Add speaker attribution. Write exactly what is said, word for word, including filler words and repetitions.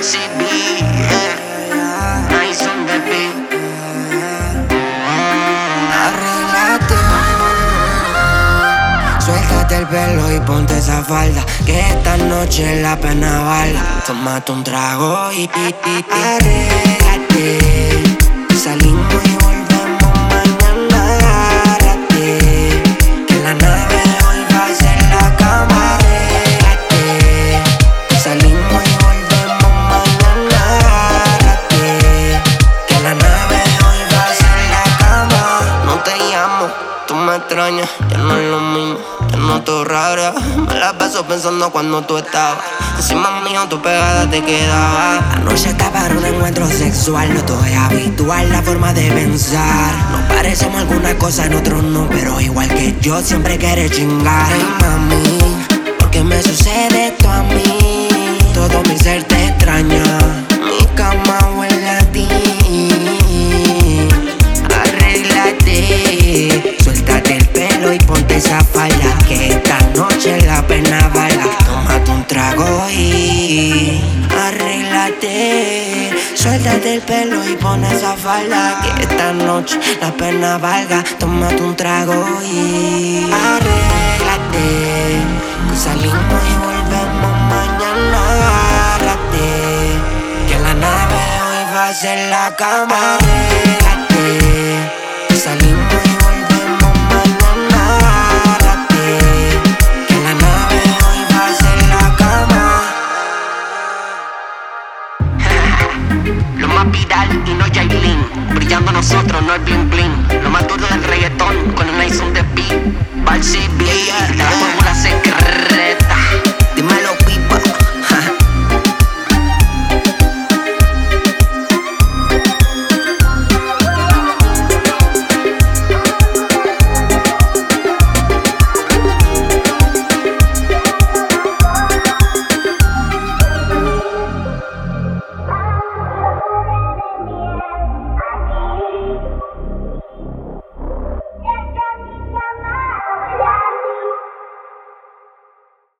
Speaker 1: C B, yeah. Nice on the beat.
Speaker 2: Arréglate, suéltate el pelo y ponte esa falda, que esta noche la pena valga. Tómate un trago y, y, y, y arréglate. Salimos y volvemos mañana. Agárrate, que la nave hoy va a ser la cama. Arréglate, salimos y volvemos mañana. Agárrate, que la nave hoy va a ser la cama. No te llamo, tú me extrañas, ya no es lo mismo, te noto rara. Me la paso pensando cuando tú estabas encima mío, tu pegada te quedaba. Anoche estaba en un encuentro sexual, no todo es habitual la forma de pensar. Nos parecemos alguna cosa, en otros no, pero igual que yo siempre quieres chingar. Hey mami, ¿por qué me sucede esto a mí? Todo mi ser te extraña, mi cama huele a ti. Arréglate, suéltate el pelo y ponte esa falda, que esta noche la pena valga. Tómate un trago y arréglate, suéltate el pelo y pon esa falda, que esta noche la pena valga. Tómate un trago y arréglate, que salimos y volvemos mañana. Agárrate, que la nave hoy va a ser la cama. Arréglate, que salimos y volvemos mañana. Agárrate, que la nave hoy va a ser la cama.
Speaker 1: Lo más viral y no Yailin, brillando nosotros, no el bling bling. Lo más duro del reggaetón con el nice on the beat. Bar C B, yeah.